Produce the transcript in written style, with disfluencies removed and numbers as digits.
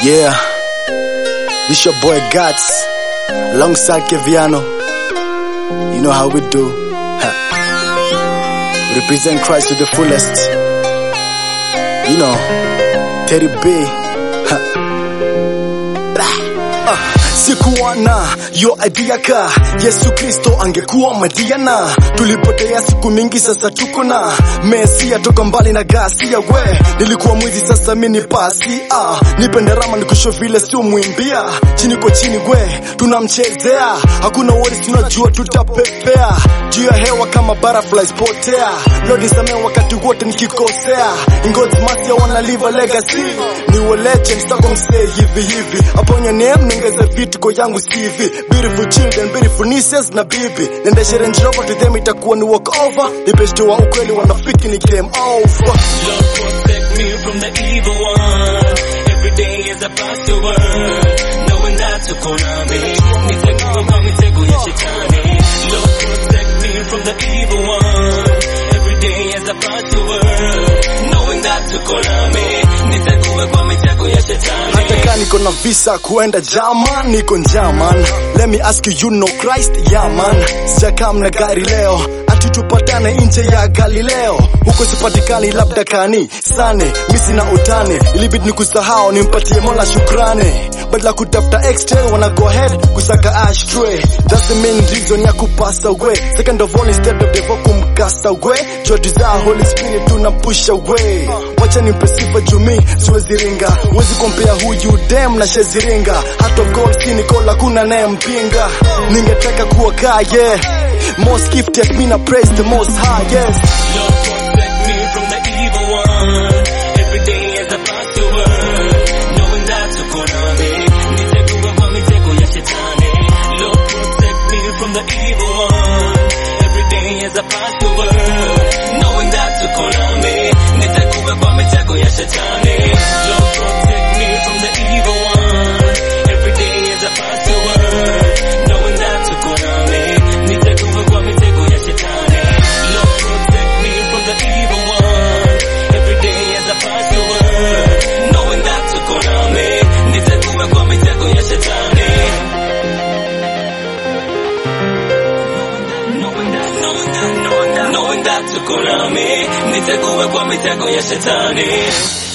Yeah, this your boy Guts, alongside Keviano. You know how we do. We represent Christ to the fullest. You know, Teddy B. Sikuwa na yo idea ka Yesu Kristo angekuwa Madiana. Tulipotea siku mingi, sasa tuko na Mesia, toka mbali na gasia we. Nilikuwa mwizi, sasa mimi ni pasi. Nipende rama nikusho vile sio mwimbia. Chini kwa chini we, tunamchezea. Hakuna worries, tunajua tutapepea. Juu ya hewa kama butterflies potea. Lord nisamehe wakati wote nikikosea. In God's mercy I wanna leave a legacy. Ni wa legend, sitako msee hivi. Upon your name ningeze vitu kwa yangu CV. Beautiful children, beautiful nieces na bibi. Nendeshe Range Rover to them itakuwa ni walk over. Nipeshto wa ukweli wanafiki ni game over. Lord protect me from the evil one. Every day as I pass the world, knowing that you're gonna be. Nitego kwa mitego ya shetani. Lord protect me from the evil one. Every day as I pass the world, knowing that you're gonna be. Nitego kwa mitego ya shetani. Nataka niko na visa kuenda German, niko German. Let me ask you, you know Christ? Yeah man. Sijakam na gari leo, ati tupatane nje ya Galileo. Huko sipatikani, labda kani sane, misi na utane. Ilibidi nikusahau, nimpatie Mola shukrani. Badala kutafuta extra, wanna go ahead kusaka ashtray. That's the main reason ya kupasa away. Second of all, instead of devil kumkasta away, your desire Holy Spirit tuna push away. Wacha nimpesifa jumi, siwezi ringa. Wezi compare huyu dem na sheziringa. Heart of gold, sinikola kuna naye mpinga. Ningetaka kuwa kaya, most gifted, mina praise the most high, yes. Lord protect me from the evil one. Every day as I pass the world, knowing that you're gonna be. Nitego kwa mitego ya shetani. Lord protect me from the evil one. Every day as I pass the world, knowing that you're gonna be. Nitego kwa mitego ya shetani. Lord protect me from the evil one. Every day as I pass the world, knowing that you're gonna be. Nitego kwa mitego ya shetani. Lord protect me from the evil one. Every day as I pass the world, knowing that you're gonna be. Nitego kwa mitego ya shetani. Knowing that you're gonna be. Nitego kwa mitego ya shetani.